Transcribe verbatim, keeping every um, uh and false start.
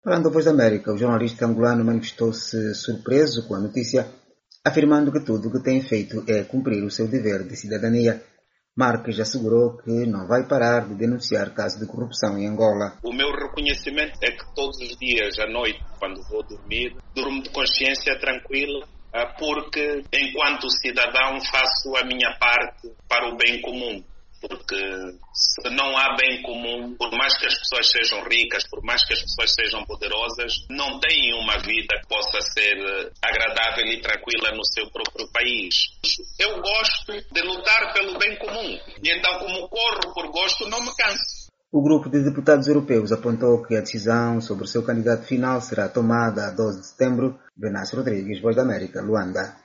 Falando da Voz da América, o jornalista angolano manifestou-se surpreso com a notícia, afirmando que tudo o que tem feito é cumprir o seu dever de cidadania. Marques assegurou que não vai parar de denunciar casos de corrupção em Angola. O meu reconhecimento é que todos os dias, à noite, quando vou dormir, durmo de consciência tranquila, porque enquanto cidadão faço a minha parte para o bem comum. Porque se não há bem comum, por mais que as pessoas sejam ricas, por mais que as pessoas sejam poderosas, não têm uma vida que possa ser agradável e tranquila no seu próprio país. Eu gosto de lutar pelo bem comum, e então como corro por gosto, não me canso. O grupo de deputados europeus apontou que a decisão sobre o seu candidato final será tomada a doze de setembro. Venâncio Rodrigues, Voz da América, Luanda.